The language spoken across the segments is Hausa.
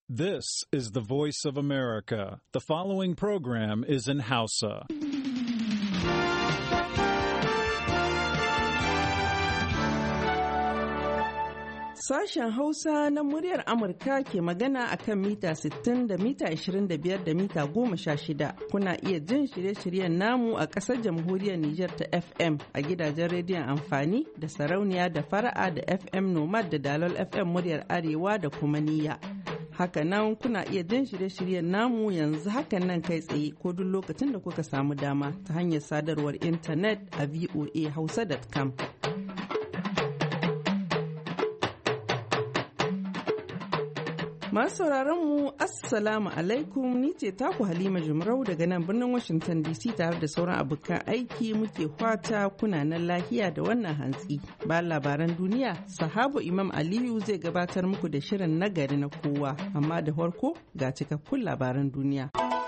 This is the voice of America. The following program is in Hausa. Sashen Hausa na muryar Amurka ke magana a kan mita 60 da mita 25 da mita 16. Kuna iya jin shirye-shiryen namu a ƙasar jamhuriyar Nijar ta FM a gidajen rediyon amfani da sarauniya da fara'a da FM Nomad da Dalol FM muryar Arewa da kuma niyya. Hakanan kuna iya jin shirye-shiryen namu yanzu hakan nan kai tsaye ko duk lokacin da kuka samu dama ta hanyar sadarwar intanet a voahausa.com. Masu sauraron mu Assalamu alaikum, ni ce taku Halima Jumrau daga nan birnin Washington DC tare da sauran abokan aiki muke kwata kuna nan lahiya da wannan hantsi. Ba labaran duniya, Sahabu Imam Aliyu zai gabatar muku da shirin nagari na kowa, amma da farko ga cikakkun labaran duniya.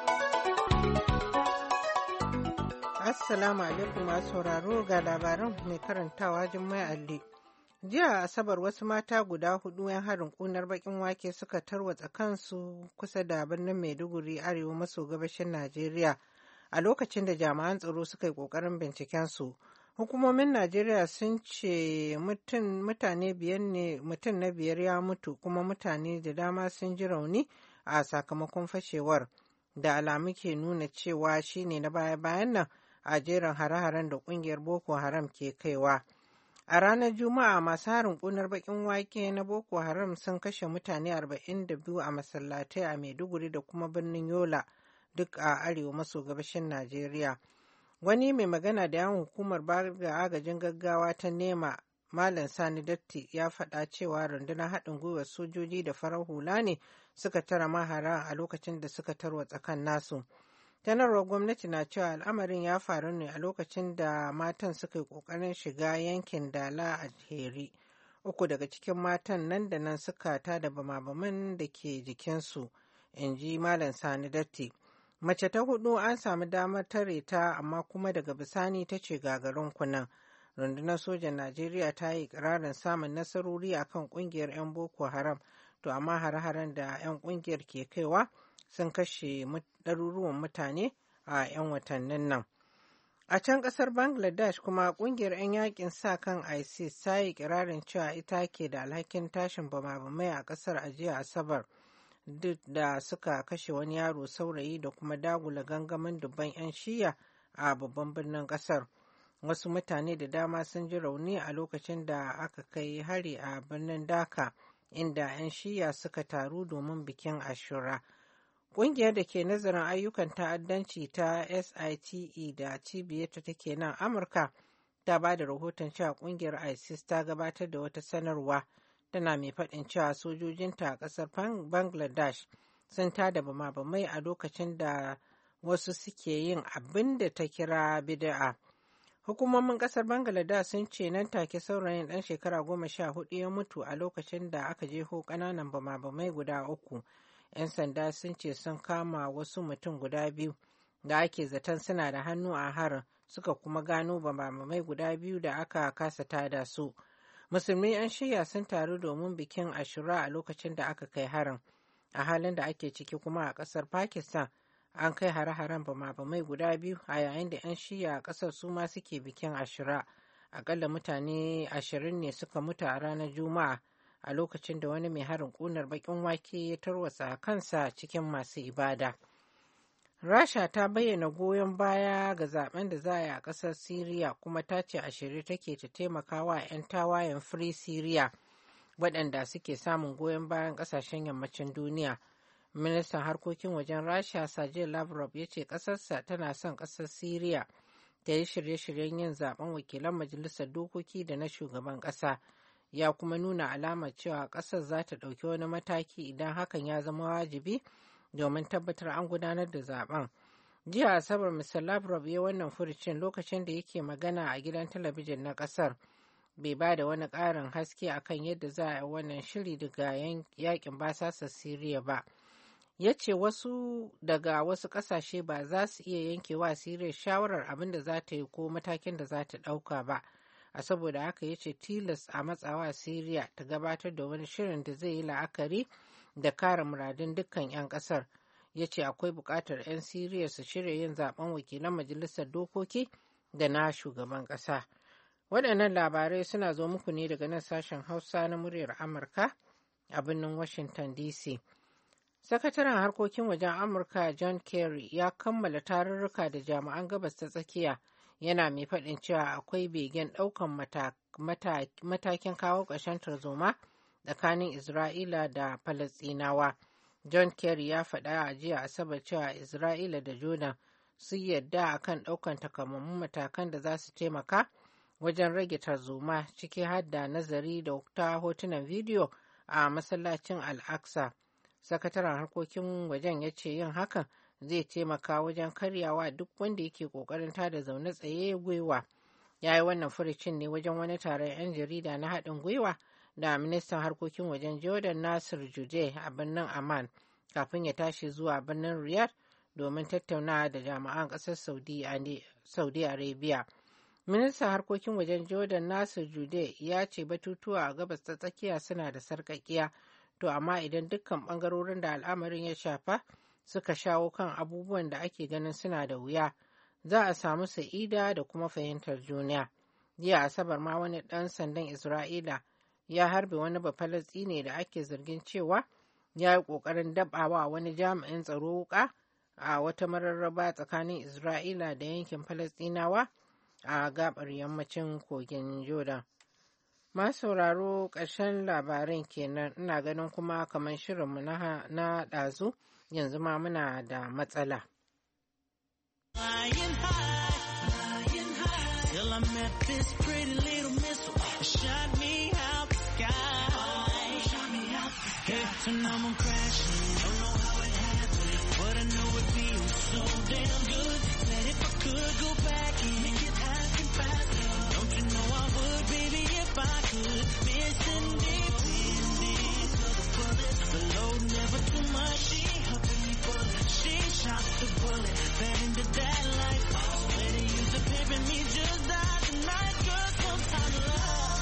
Assalamu alaikum masu sauraro ga labaran mai karantawa Jummai Ali. Jiya Asabar wasu mata guda hudu 'yan harin kunar bakin wake suka tarwatsa kansu kusa da birnin Maiduguri arewa maso gabashin Najeriya a lokacin da jami'an tsaro suka yi kokarin binciken su. Hukumomin Najeriya sun ce mutum na biyar ya mutu kuma mutane da dama sun ji rauni a sakamakon fashewar da alamu ke nuna cewa shine na baya-bayan nan a jerin hare-haren da kungiyar Boko Haram ke kaiwa. A ranar Juma'a masu harin ƙunar baƙin wake na Boko Haram sun kashe mutane 42 a masallatai a Maiduguri da kuma birnin Yola duk a arewa maso gabashin Najeriya. Wani mai magana da yawan hukumar bada agajin gaggawa ta nema Malam Sani Datti ya faɗa cewa rundunar haɗin gwiwar sojoji da farar hula ne suka tara mahara a lokacin da suka tarwatsa kan nasu. Sanarwar gwamnati na cewa al'amarin ya faru ne a lokacin da matan suka yi ƙoƙarin shiga yankin Dala a Heri. Uku daga cikin matan nan da nan suka tada bama-baman da ke jikinsu, in ji Malam Sani Datti. Mace ta hudu an samu damar tare ta amma kuma daga bisani ta ce gagarin kunan. Rundunar sojan Najeriya ta yi ƙirarin samun nasarori akan ƙungiyar 'yan Boko Haram, to amma hare-haren da 'yan ƙungiyar ke kaiwa sun kashe ɗaruruwan mutane a 'yan watannin nan. A can ƙasar Bangladesh kuma ƙungiyar 'yan yakin sa kan ISIS ta yi ƙirarin cewa ita ke da alhakin tashin bama-bamai a ƙasar a jiya Asabar, duk da suka kashe wani yaro saurayi da kuma dagula gangamin dubban 'yan shiya a babban birnin ƙasar. Wasu mutane da dama sun ji rauni a lokacin da aka kai hari a birnin Dhaka, inda 'yan shiya suka taru domin bikin Ashura. Ƙungiyar da ke nazarin ayyukan ta'addanci ta SITE da cibiyarta take nan Amurka ta ba da rahoton cewa ƙungiyar ISIS ta gabatar da wata sanarwa tana mai faɗin cewa sojojinta a ƙasar Bangladesh sun tada bama-bamai a lokacin da wasu suke yin abin da ta kira bid'a. Hukumomin ƙasar Bangladesh sun ce nan take saurayin ɗan shekara 14 ya mutu a lokacin da aka jeho ƙananan bama-bamai guda uku. 'Yan sanda sun ce sun kama wasu mutum guda biyu da ake zaton suna da hannu a harin, suka kuma gano bamamai guda biyu da aka kasa tada su. Musulmi 'yan shiya sun taru domin bikin Ashura a lokacin da aka kai harin. A halin da ake ciki kuma a ƙasar Pakistan an kai hare-haren bamamai guda biyu a yayin da 'yan shiya a ƙasar su ma suke bikin Ashura. Akalla mutane 20 ne suka mutu a ranar Juma'a a lokacin da wani mai harin ƙunar baƙin wake ya tarwatsa kansa cikin masu ibada. Rasha ta bayyana goyon baya ga zaben da za a yi a ƙasar Siriya kuma ta ce a shirye take ta taimaka wa 'yan tawayen Free Syria waɗanda suke samun goyon bayan ƙasashen yammacin duniya. Ministan harkokin wajen Rasha Sergei Lavrov ya ce ƙasarsa tana son ƙasar Siriya ta yi shirye-shiryen yin zaben wakilan majalisar dokoki da na shugaban ƙasa. Ya kuma nuna alamar cewa ƙasar za ta ɗauki wani mataki idan hakan ya zama wajibi domin tabbatar an gudanar da zaben. Jiya Asabar Mr. Lavrov ya wannan furucin lokacin da yake magana a gidan talabijin na ƙasar. Bai ba da wani ƙarin haske akan yadda za a yi wannan shiri daga yakin basasar Siriya ba. Ya ce wasu daga wasu ƙasashe ba za su iya yankewa Siriya shawarar abin da za ta yi ko matakin da za ta ɗauka ba. A saboda haka ya ce tilas a matsawa Siriya ta gabatar da wani shirin da zai yi la'akari da kare muradun dukkan 'yan ƙasar. Ya ce akwai buƙatar 'yan Siriya su shirya yin zaben wakilan majalisar dokoki da na shugaban ƙasa. Waɗannan labarai suna zo muku ne daga nan sashen Hausa na muryar Amurka a birnin Washington DC. Sakataren harkokin wajen Amurka John Kerry ya kammala tarurruka da jami'an gabas ta tsakiya, yana mai faɗin cewa akwai begen ɗaukan matakin kawo ƙarshen tarzoma tsakanin Isra'ila da Falasɗinawa. John Kerry ya faɗa a jiya Asabar cewa Isra'ila da Jordan sun yarda akan ɗaukan takamaiman matakan da za su taimaka wajen rage tarzoma, ciki har da nazari da ta hotunan bidiyo a masallacin Al-Aqsa. Sakataren harkokin wajen ya ce yin hakan zai taimaka wajen karyawa duk wanda yake ƙoƙarin tada zaune tsaye gwiwa. Ya yi wannan furucin ne wajen wani taron 'yan jarida na haɗin gwiwa da ministan harkokin wajen Jordan Nasir Jude a birnin Amman kafin ya tashi zuwa birnin Riyadh domin tattaunawa da jami'an ƙasar Saudi Arabia. Ministan harkokin wajen Jordan Nasir Jude ya ce batutuwa a gabas ta tsakiya suna da sarƙaƙiya, to amma idan dukkan ɓangarorin da al'amarin ya shafa suka shawo kan abubuwan da ake ganin suna da wuya, za a samu sa'ida da kuma fahimtar juna. Jiya Asabar ma wani ɗan sandan Isra'ila ya harbe wani Bafalastine da ake zargin cewa ya yi ƙoƙarin daɓawa wani jami'in tsaro wuƙa a wata mararraba tsakanin Isra'ila da yankin Falastinawa a gaɓar yammacin kogin Jordan. Masu sauraro, ƙarshen labaran kenan. Ina ganin kuma kamar shirinmu na ɗazu yanzu ma muna da matsala. Till I met this pretty little missile, shot me out the sky. Head to now I'm crashing, don't know how it happened, but I know it feels so damn good. That if I could go back and make it happen faster, don't you know I would, baby, if I could. Missing deep endings of the bullets, the load never too much. She helping me bullet, she shot the bullet, fed into that life. Better use the pimp and me just die tonight, girl, sometimes love.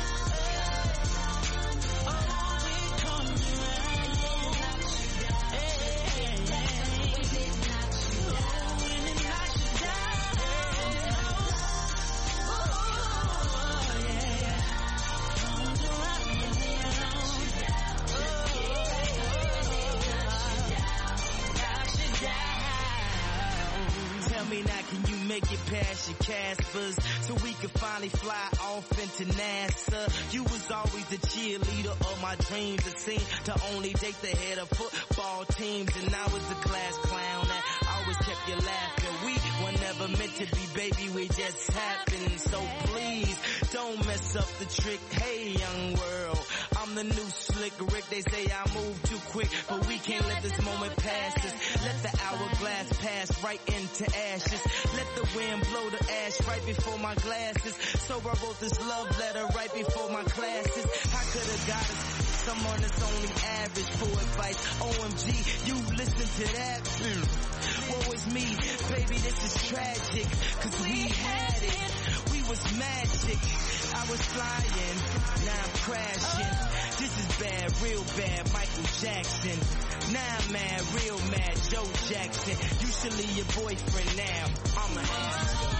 Make it past your Caspers so we could finally fly off into NASA. You was always the cheerleader of my dreams. It seemed to only date the head of football teams, and I was the class clown that always kept you laughing. We were never meant to be, baby, we just happened. So please don't mess up the trick. Hey, young world, I'm the new slick Rick. They say I move too quick, but we can't let this moment pass us. Let the hourglass pass right into ashes. Let the wind blow the ash right before my glasses. So I wrote this love letter right before my classes. I could have got us someone that's only average for advice. OMG, you listen to that? Woe is me, baby, this is tragic. Cause we had it, we was magic. I was flying, now I'm crashing. This is bad, real bad, Michael Jackson. Now I'm mad, real mad, Joe Jackson. You should leave your boyfriend now, I'm a ass.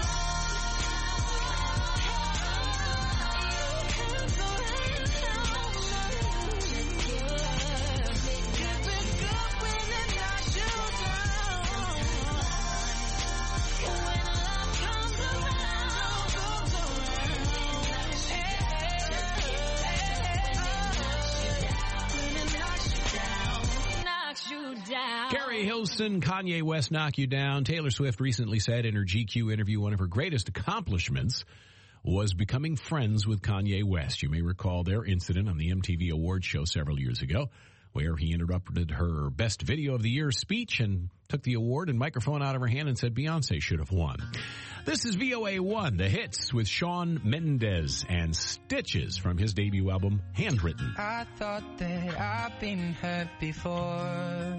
Carrie Hilson, Kanye West knock you down. Taylor Swift recently said in her GQ interview one of her greatest accomplishments was becoming friends with Kanye West. You may recall their incident on the MTV Awards show several years ago where he interrupted her Best Video of the Year speech and took the award and microphone out of her hand and said Beyonce should have won. This is VOA1, The Hits with Shawn Mendes and Stitches from his debut album, Handwritten. I thought that I've been hurt before,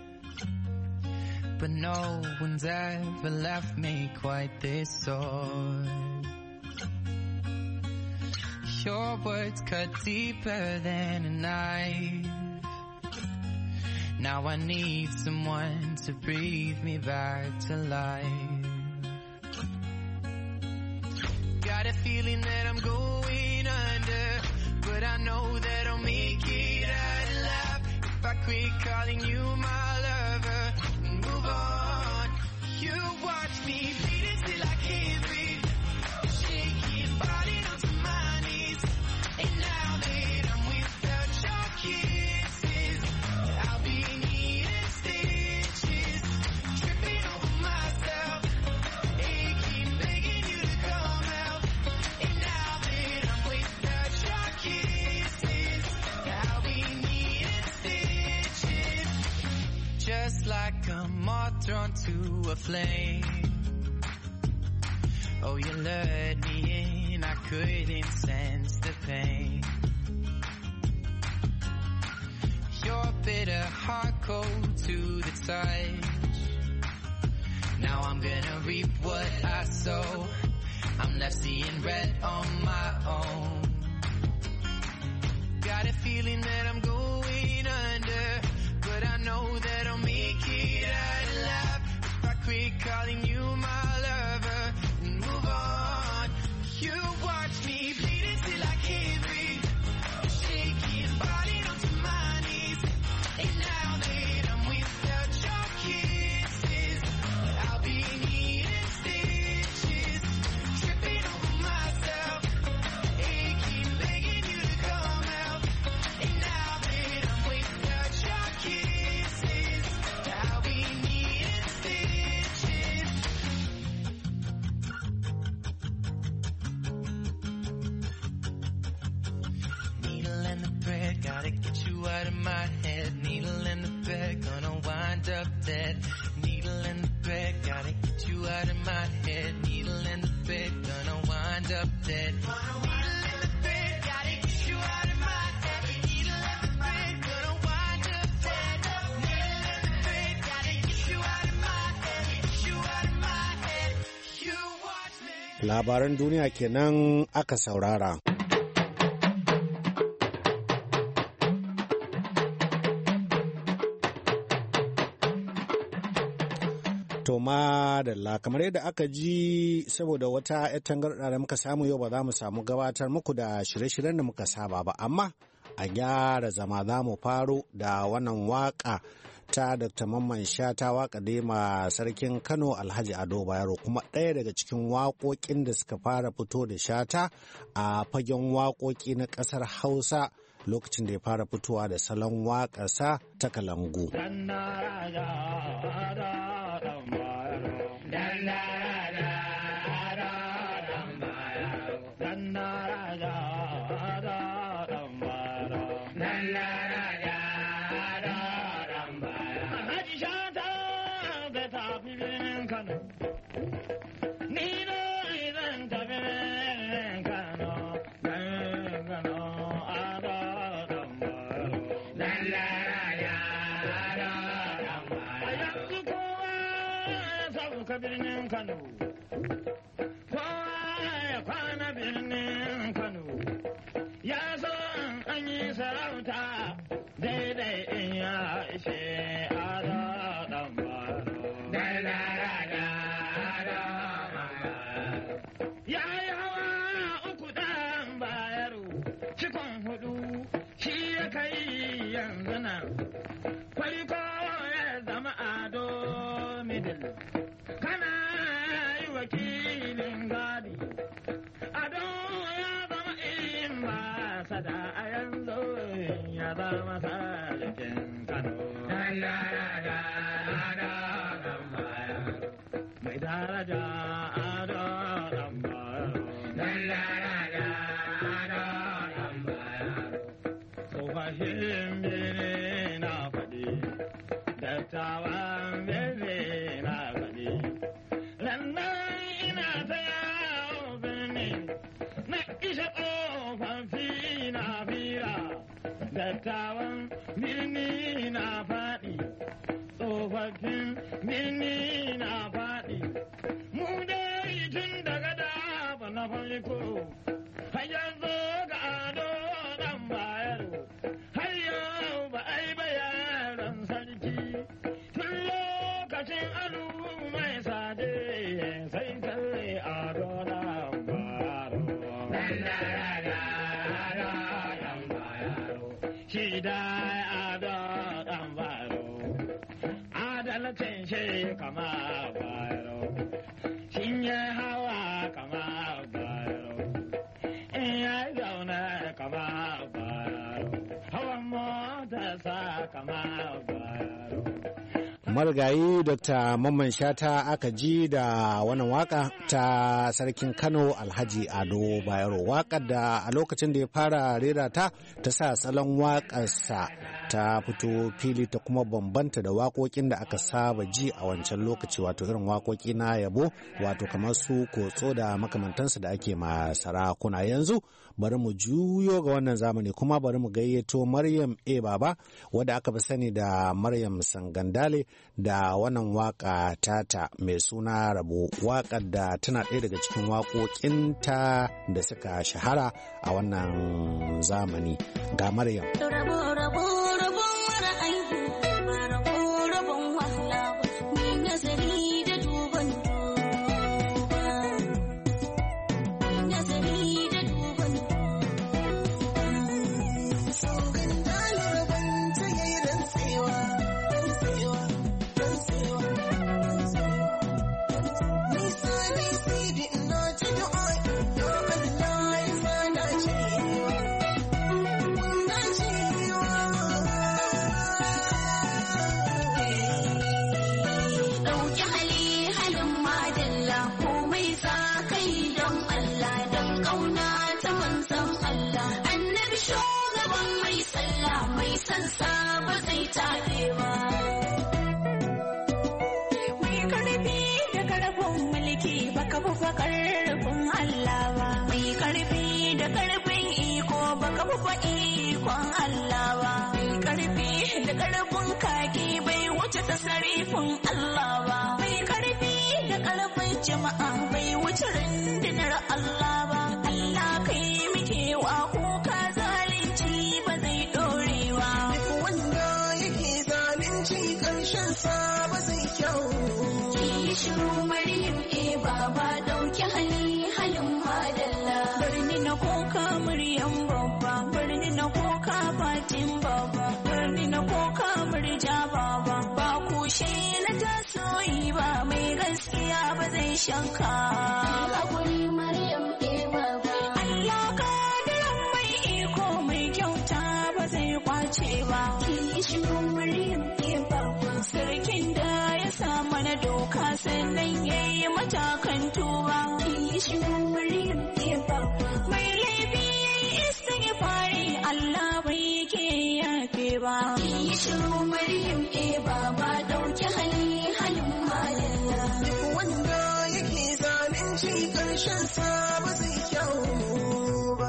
but no one's ever left me quite this sore. Your words cut deeper than a knife, Now I need someone to breathe me back to life. Got a feeling that I'm going under, but I know that I'll make it out alive if I quit calling you my lover and move on. You watch me bleeding till I can't breathe, shaking, falling onto my knees. And now that I'm without your kisses, I'll be needing stitches, tripping over myself, aching, begging you to come out. And now that I'm without your kisses, I'll be needing stitches, just like a moth drawn to a flame. Oh, you lured me in, I couldn't sense the pain. Your bitter heart cold to the touch. Now I'm gonna reap what I sow. I'm left seeing red on my own. Got a feeling that I'm going under, but I know that I'll make it out alive if I quit calling you my lover and move on. You watch me bleeding till I can't breathe, shaking, falling onto my knees. And now that I'm without your kisses, I'll be needing stitches, tripping over myself, aching, begging you to come out. And now that I'm without your kisses, I'll be needing stitches. Needle in the thread, gotta get you out of my head. Needle in the thread, gonna wind up dead. Needle in the thread, gotta get you out of my head. Needle in the thread, gonna wind up dead. Needle in the thread, gotta get you out of my head. Needle in the thread, gonna wind up dead. Needle in the thread, gotta get you out of my head. Get you out of my head. You watch me. Labaran duniya kenan aka saurara. To madalla, kamar yadda aka ji saboda wata 'yar tangarɗa da muka samu yau ba za mu samu gabatar muku da shirye-shiryen da muka saba ba, amma a gyara zama za mu faro da wannan waka ta Dr. Mamman Shata, waka ma sarkin Kano Alhaji Ado Bayero, kuma ɗaya daga cikin waƙoƙin da suka fara fito da Shata a fagen waƙoƙi na ƙasar Hausa lokacin da ya fara fitowa da salon waƙarsa ta kalangu. Birnin Kano, kowa ya kwana birnin Kano, ya so an yi sarauta daidai in ya ishe ado ɗan baro. Ya yi hawa uku ɗan Bayero, cikon hudu shi ya kai yanzu nan, farko ya zama Ado Middle. Wakilin gadi Ado ya zama ambasada a yanzu ya zama sarkin Kano. Mai daraja Ado ɗan Bayero. Tsofafin birni na faɗi, dattawan birni na faɗi. Dattawan birni na faɗi, tsofaffin birni na faɗi, mu dai tun daga da na farko, har yanzu ga Ado ɗan Bayero, har yau ba ai bayaran sarki. kwance kama bayaro shin ya hawa kama bayaro in ya zauna kama bayaro hawan mota sa kama bayaro. Marigayi Dr. Mamman Shata aka ji da wannan waka ta sarkin Kano Alhaji Ado Bayero, wakar da a lokacin da ya fara rera ta sa salon wakarsa ta fito fili ta kuma bambanta da waƙoƙin da aka saba ji a wancan lokaci, wato irin waƙoƙi na yabo, wato kamar su kotso da makamantansu da ake ma sarakuna. Yanzu bari mu juyo ga wannan zamani kuma bari mu gayyato Maryam Baba wadda aka fi sani da Maryam Sangandale da wannan waka tata mai suna Rabo, wakar da tana ɗaya daga cikin waƙoƙinta da suka shahara a wannan zamani. Ga Maryam. Sarifin Allah ba mai karfi da karfin jama'a bai wuce rundunar Allah ba. Allah kai muke wa kuka zalunci ba zai dorewa. Duk wanda yake zalunci karshen sa ba zai kyau. Ki shiru Maryam Baba dauki halin madalla. Birni na koka Maryam babba, birni na koka Fatim baba, birni na koka Murja baba. Shi na tasoyi ba mai gaskiya ba zai shanka ba. Hakuri Maryam Baba. Allah kadiran mai iko mai kyauta ba zai kwace ba. Ki shiru Maryam Baba. Sarkin da ya sa mana doka sannan ya yi matakan tuba. Ki shiru Maryam Baba. Mai laifi ya yi istighfari Allah bai ke yafe ba. Ki shiru Maryam Baba. Halin malala. Duk wanda yake zalunci karshen sa ba zai kyau ba.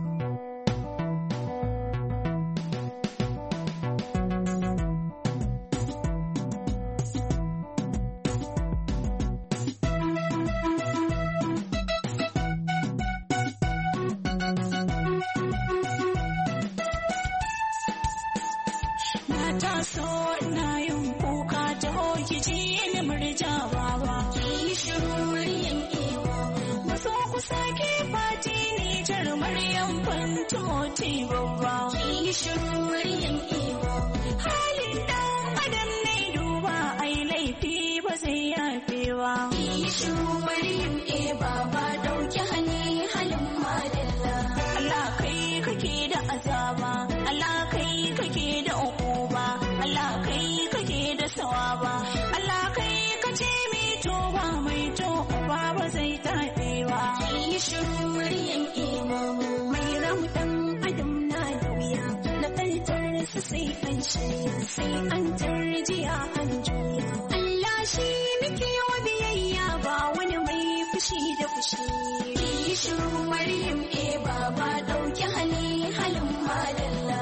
Na taso na yin kuka ta hoki ji ni Murja baba. Ki shiru Maryam Baba. Maso ku sake Fati Nijar Maryam Fantimoti babba. Ki shiru Maryam Baba. Halin dan adam ne duba ai laifi ba zai yafe ba. Ki shiru Maryam Baba dauki halin madalla. Allah kai kake da azaba, Allah kai kake da uquba, Allah kai kake da sawaba, Allah kai kace mai toba mai toba ba zai taɓe ba. Ki shiru Maryam Baba. Mai rautan adam na da wuya, na kaltar su sai an shirya, sai an tarjiya an juya. Allah shi muke wa biyayya ba wani mai fushi da fushi. Ki shiru Maryam Baba dauki halin madalla.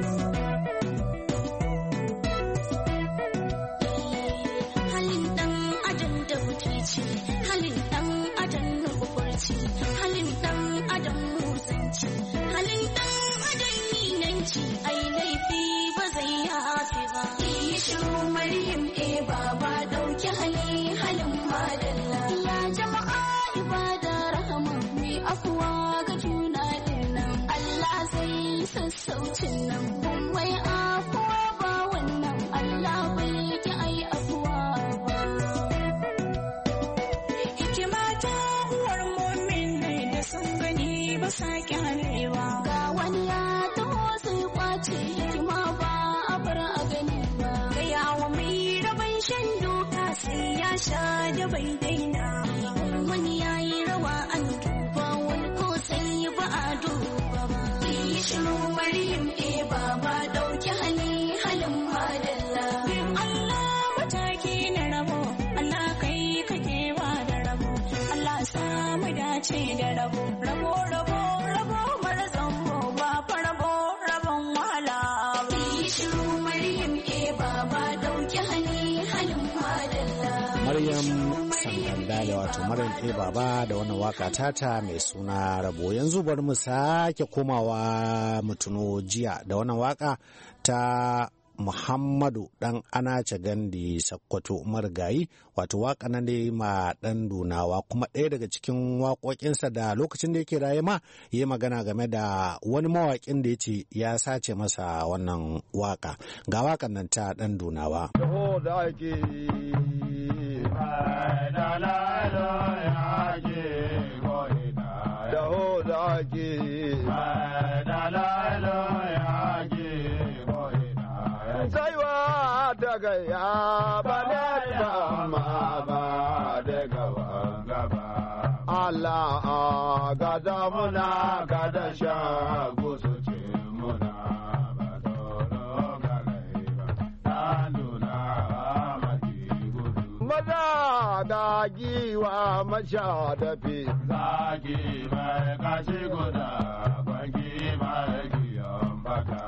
Halin dan adam da mutunci, halin dan adam na kuburci, halin dan adam musanci, halin dan adam ninanci, ai laifi ba zai yafe ba. Ki shiru Maryam Baba dauki halin madalla. Ya jama'a ibada rahama mai afuwa ga juna dinnan, Allah zai sassaucin nan, wai afuwa ba wannan Allah bai ki ai afuwa sha da bai daina. Wani yayi rawa an duba wani ko sai ba a duba ba. Yi shiru Maryam baba ɗauki hali halin madalla. Bin Allah mataki na rabo, Allah kai kake ba da rabo. Allah samu dace da rabo, rabo rabo rabo mara zambo ba fa rabo rabon wahala. Yi shiru Maryam baba ɗauki hali halin madalla. Maryam Sangandale wato Maryam Baba da wannan waka tata mai suna rabo. Yanzu bari mu sake komawa mu tuno jiya da wannan waka ta Muhammadu dan Anace Gandi Sakkwato marigayi, wato waka nan dai ma dan Dunawa, kuma ɗaya daga cikin waƙoƙinsa da lokacin da yake raye ma yayi magana game da wani mawaƙin da yace ya sace masa wannan waka. Ga wakan nan ta dan Dunawa. Saiwa daga ya bane dama ba daga wangaba. Allah gada muna gada shagu su ce muna ba tsoro galai ba. Tanduna maki gudu. Maza da giwa masha dafi. Zagi mai kashi guda kwangi mai giyan baka.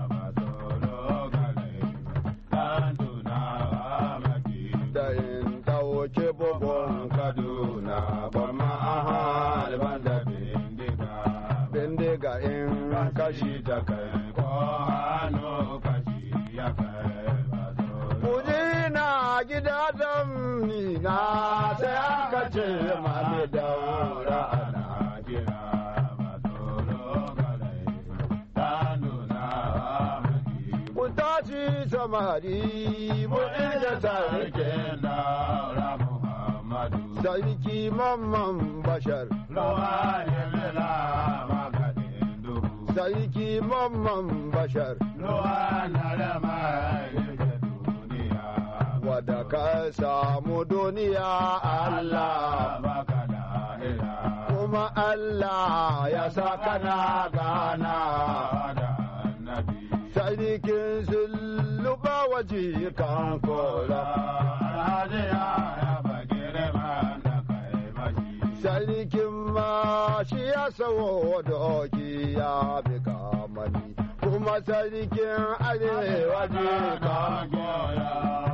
Ke bugun Kaduna ba ma da bindiga in kashi ta kai ko hannu kashi ya kai ba kuji na gida zamni na sai aka ce mami daura ana kira ba tsoro galai ta nuna maki ku tashi samari mu inda sarkin daura Sarki Mamman Bashar Sarki Mamman Bashar wadda ka samu duniya Allah kuma Allah ya sa kana gana sarkin sulluba waje kan kola sarkin ma shi ya sawo doki ya bi kamani kuma sarkin arewa je ka goya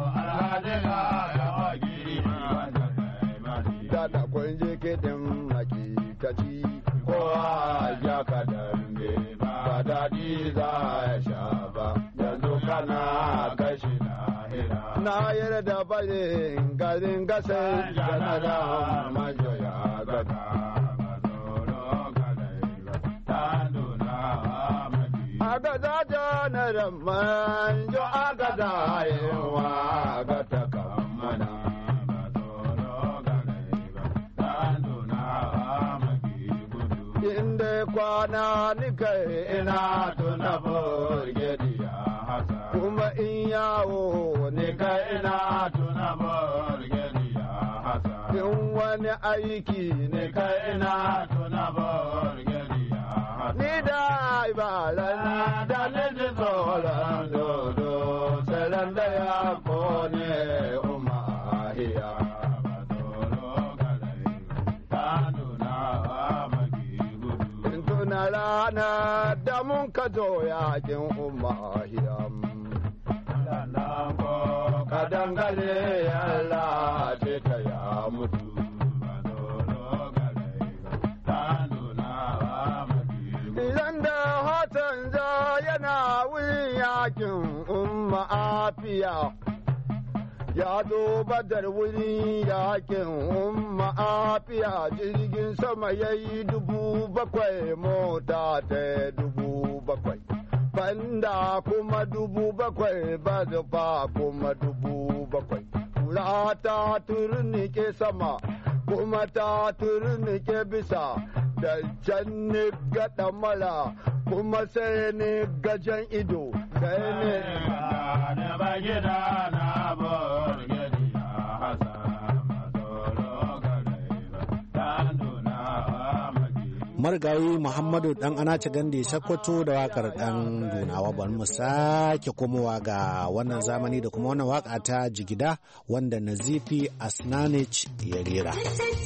da da kun je kiɗin hakikaci kowa ya ka dambe ba daɗi za ya sha ba yanzu kana kashi na yarda barin garin gasar janara majoya gada agada janara manjo agada yawa gata kamana inda kwana nika ina tuna burgediya kuma in yawo ne ka ina tuna burgediya hasa in wani aiki ne ka ina tuna burgediya hasa ni da ibaran da ne ji tsoron dodo tsaron da ya kone umahiya ba tsoro galai ta nuna maki gudu in tuna rana da mun ka zo yakin umahiya kadangare Allah ce ta ya mutu ba dolo galai ta nuna idan da hatan za yana wurin yakin umma afiya ya zo badar wurin yakin umma afiya jirgin sama yayi 7,000 mota ta 7,000 banda kuma 7,000 ba zufa kuma 7,000 kura ta turnike sama kuma ta turnike bisa da can ni gaɗa mala kuma sai ni gajen ido sai ni gida na burgediya hasa marigayi Muhammadu dan Anace Gande Sakkwato da wakar dan Dunawa. Bari mu sake komowa ga wannan zamani da kuma wannan waka ta Jigida wanda Nazifi Asnanich ya rera.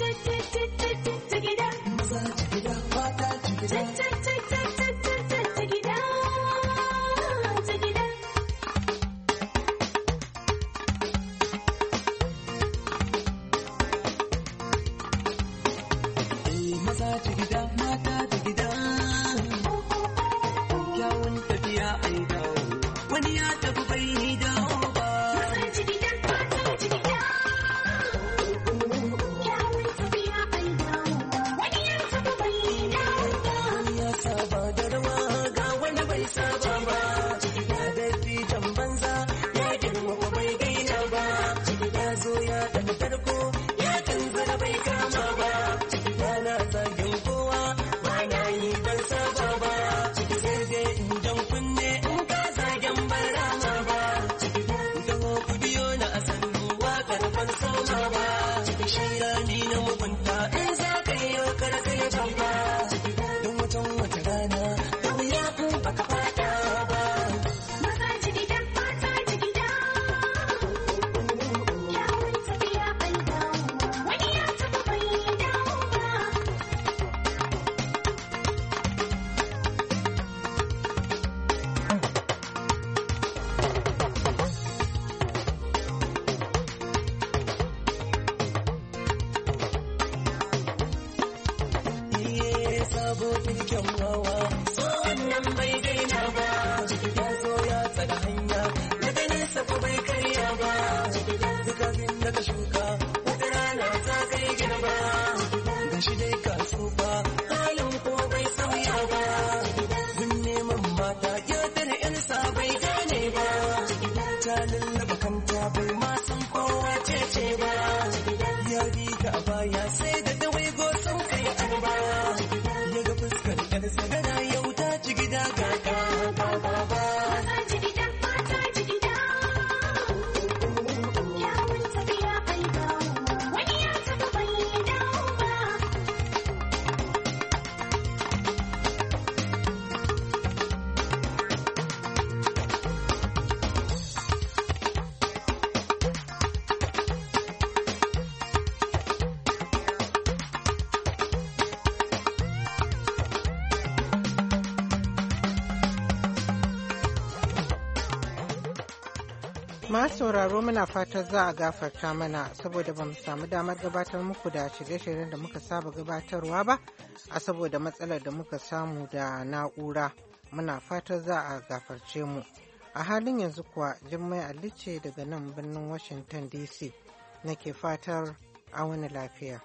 Masu sauraro muna fatan za a gafarta mana saboda ba mu samu damar gabatar muku da shirye-shiryen da muka saba gabatarwa ba a saboda matsalar da muka samu da na'ura. Muna fatan za a gafarce mu. A halin yanzu kuwa Jummai Ali ce daga nan birnin Washington DC nake fatar a wani lafiya.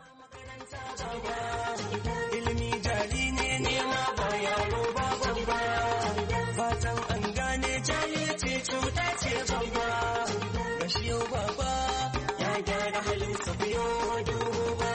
Ilimi jari ne nema ba yaro ba babba, fatan an gane jahilci cuta ce babba. Gashi yau baba ya gyara halin sa biyo duba.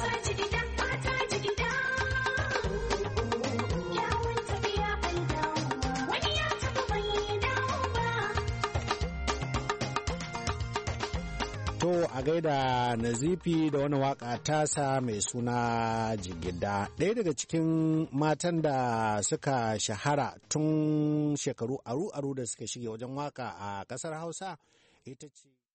To a gaida Nazifi da wani waka tasa mai suna Jigida, ɗaya daga cikin matan da suka shahara tun shekaru aru-aru da suka shige wajen waka a ƙasar Hausa ita ce